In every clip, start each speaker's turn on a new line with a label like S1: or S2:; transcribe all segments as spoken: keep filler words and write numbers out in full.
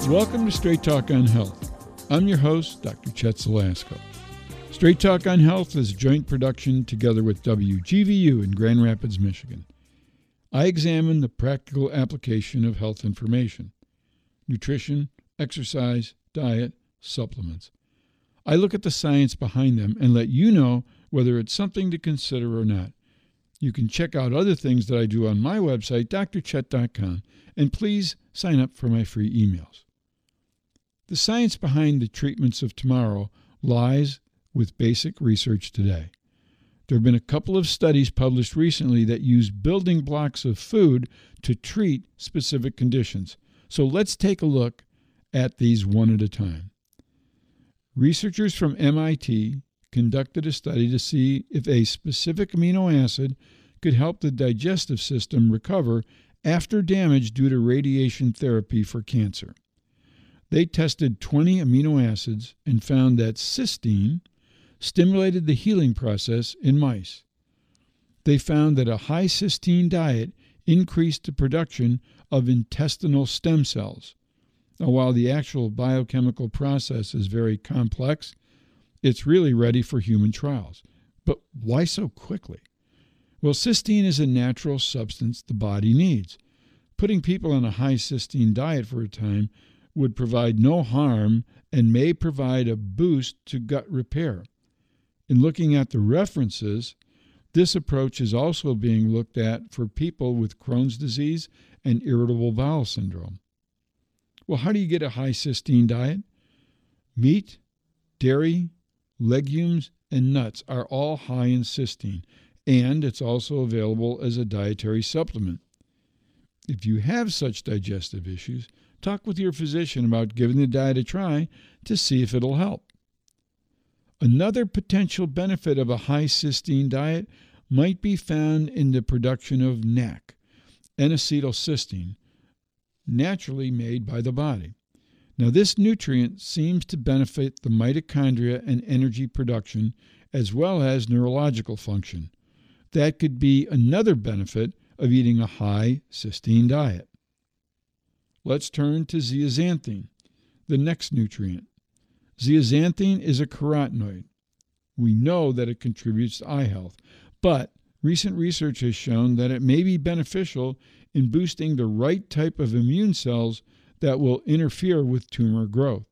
S1: Welcome to Straight Talk on Health. I'm your host, Doctor Chet Zalasko. Straight Talk on Health is a joint production together with W G V U in Grand Rapids, Michigan. I examine the practical application of health information, nutrition, exercise, diet, supplements. I look at the science behind them and let you know whether it's something to consider or not. You can check out other things that I do on my website, D R chet dot com, and please sign up for my free emails. The science behind the treatments of tomorrow lies with basic research today. There have been a couple of studies published recently that use building blocks of food to treat specific conditions. So let's take a look at these one at a time. Researchers from M I T conducted a study to see if a specific amino acid could help the digestive system recover after damage due to radiation therapy for cancer. They tested twenty amino acids and found that cysteine stimulated the healing process in mice. They found that a high cysteine diet increased the production of intestinal stem cells. Now, while the actual biochemical process is very complex, it's really ready for human trials. But why so quickly? Well, cysteine is a natural substance the body needs. Putting people on a high cysteine diet for a time would provide no harm and may provide a boost to gut repair. In looking at the references, this approach is also being looked at for people with Crohn's disease and irritable bowel syndrome. Well, how do you get a high cysteine diet? Meat, dairy, legumes, and nuts are all high in cysteine, and it's also available as a dietary supplement. If you have such digestive issues, talk with your physician about giving the diet a try to see if it'll help. Another potential benefit of a high cysteine diet might be found in the production of N A C, N-acetylcysteine, naturally made by the body. Now, this nutrient seems to benefit the mitochondria and energy production as well as neurological function. That could be another benefit of eating a high cysteine diet. Let's turn to zeaxanthine, the next nutrient. Zeaxanthine is a carotenoid. We know that it contributes to eye health, but recent research has shown that it may be beneficial in boosting the right type of immune cells that will interfere with tumor growth.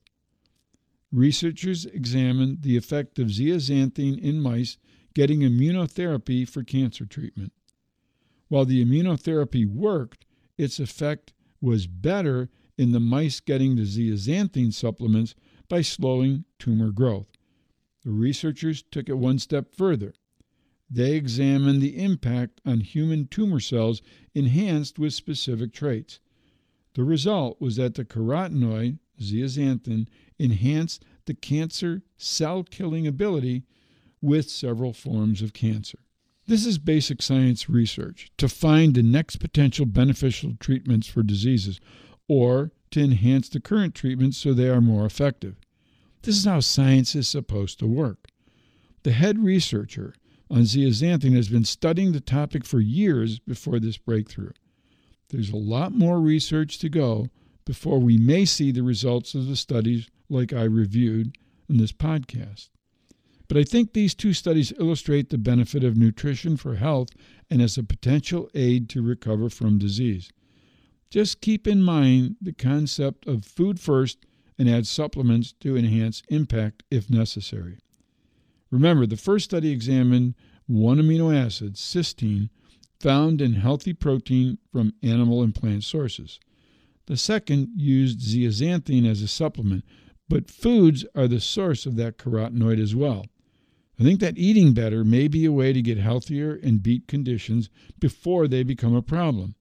S1: Researchers examined the effect of zeaxanthine in mice getting immunotherapy for cancer treatment. While the immunotherapy worked, its effect was better in the mice getting the zeaxanthine supplements by slowing tumor growth. The researchers took it one step further. They examined the impact on human tumor cells enhanced with specific traits. The result was that the carotenoid, zeaxanthin, enhanced the cancer cell-killing ability with several forms of cancer. This is basic science research to find the next potential beneficial treatments for diseases or to enhance the current treatments so they are more effective. This is how science is supposed to work. The head researcher on zeaxanthin has been studying the topic for years before this breakthrough. There's a lot more research to go before we may see the results of the studies like I reviewed in this podcast. But I think these two studies illustrate the benefit of nutrition for health and as a potential aid to recover from disease. Just keep in mind the concept of food first and add supplements to enhance impact if necessary. Remember, the first study examined one amino acid, cysteine, found in healthy protein from animal and plant sources. The second used zeaxanthin as a supplement, but foods are the source of that carotenoid as well. I think that eating better may be a way to get healthier and beat conditions before they become a problem.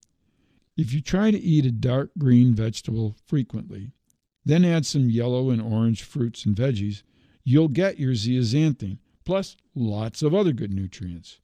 S1: If you try to eat a dark green vegetable frequently, then add some yellow and orange fruits and veggies, you'll get your zeaxanthin, plus lots of other good nutrients.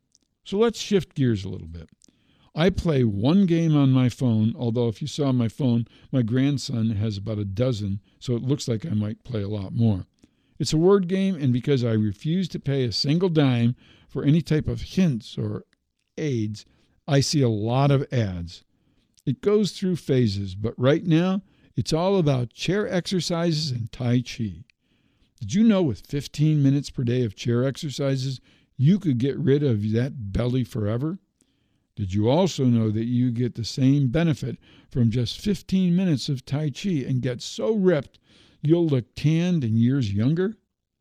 S1: So let's shift gears a little bit. I play one game on my phone, although if you saw my phone, my grandson has about a dozen, so it looks like I might play a lot more. It's a word game, and because I refuse to pay a single dime for any type of hints or aids, I see a lot of ads. It goes through phases, but right now It's all about chair exercises and Tai Chi. Did you know with fifteen minutes per day of chair exercises, you could get rid of that belly forever? Did you also know that you get the same benefit from just fifteen minutes of Tai Chi and get so ripped you'll look tanned and years younger?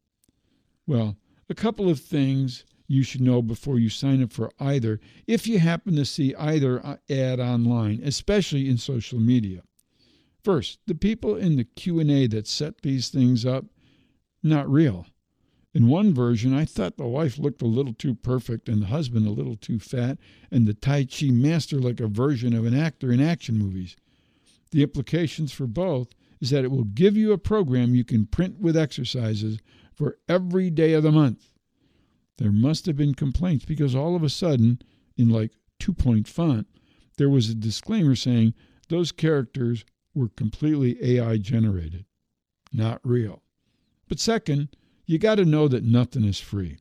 S1: Well, a couple of things you should know before you sign up for either, if you happen to see either ad online, especially in social media. First, the people in the Q and A that set these things up, not real. In one version, I thought the wife looked a little too perfect and the husband a little too fat, and the Tai Chi master like a version of an actor in action movies. The implications for both is that it will give you a program you can print with exercises for every day of the month. There must have been complaints because all of a sudden, in like two-point font, there was a disclaimer saying those characters were completely A I generated, not real. But second, you got to know that nothing is free.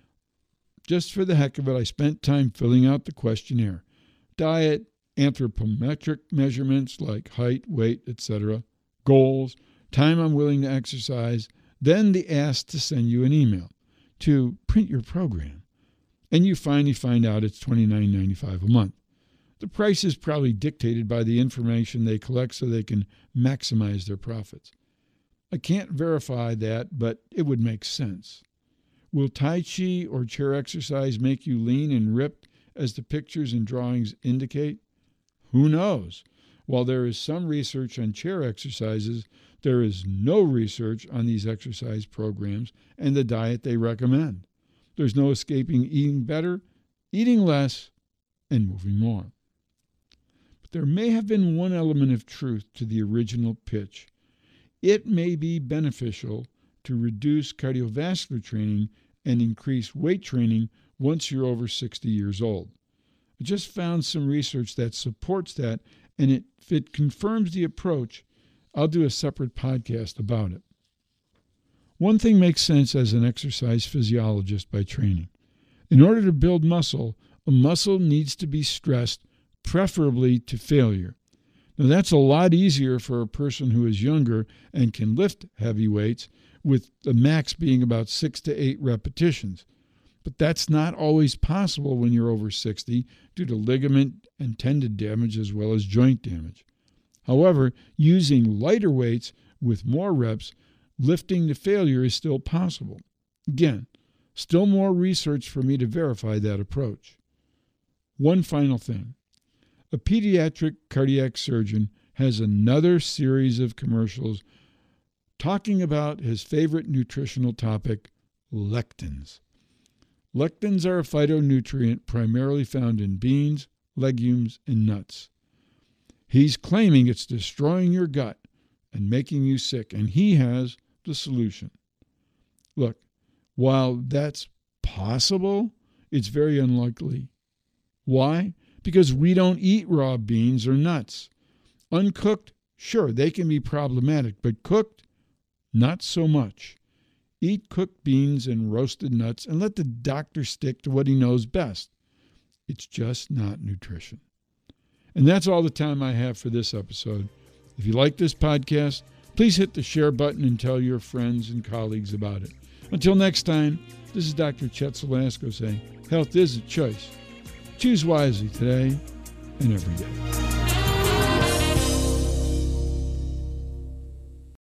S1: Just for the heck of it, I spent time filling out the questionnaire. Diet, anthropometric measurements like height, weight, et cetera, goals, time I'm willing to exercise, then the ask to send you an email to print your program. And you finally find out it's twenty-nine ninety-five a month. The price is probably dictated by the information they collect so they can maximize their profits. I can't verify that, but it would make sense. Will Tai Chi or chair exercise make you lean and ripped as the pictures and drawings indicate? Who knows? While there is some research on chair exercises, there is no research on these exercise programs and the diet they recommend. There's no escaping eating better, eating less, and moving more. But there may have been one element of truth to the original pitch. It may be beneficial to reduce cardiovascular training and increase weight training once you're over sixty years old. I just found some research that supports that, and it, if it confirms the approach, I'll do a separate podcast about it. One thing makes sense as an exercise physiologist by training. In order to build muscle, a muscle needs to be stressed, preferably to failure. Now, that's a lot easier for a person who is younger and can lift heavy weights, with the max being about six to eight repetitions. But that's not always possible when you're over sixty due to ligament and tendon damage as well as joint damage. However, using lighter weights with more reps, lifting to failure is still possible. Again, still more research for me to verify that approach. One final thing. A pediatric cardiac surgeon has another series of commercials talking about his favorite nutritional topic, lectins. Lectins are a phytonutrient primarily found in beans, legumes, and nuts. He's claiming it's destroying your gut and making you sick, and he has the solution. Look, while that's possible, it's very unlikely. Why? Because we don't eat raw beans or nuts. Uncooked, sure, they can be problematic, but cooked, not so much. Eat cooked beans and roasted nuts and let the doctor stick to what he knows best. It's just not nutrition. And that's all the time I have for this episode. If you like this podcast, please hit the share button and tell your friends and colleagues about it. Until next time, this is Doctor Chet Salasco saying, health is a choice. Choose wisely today and every day.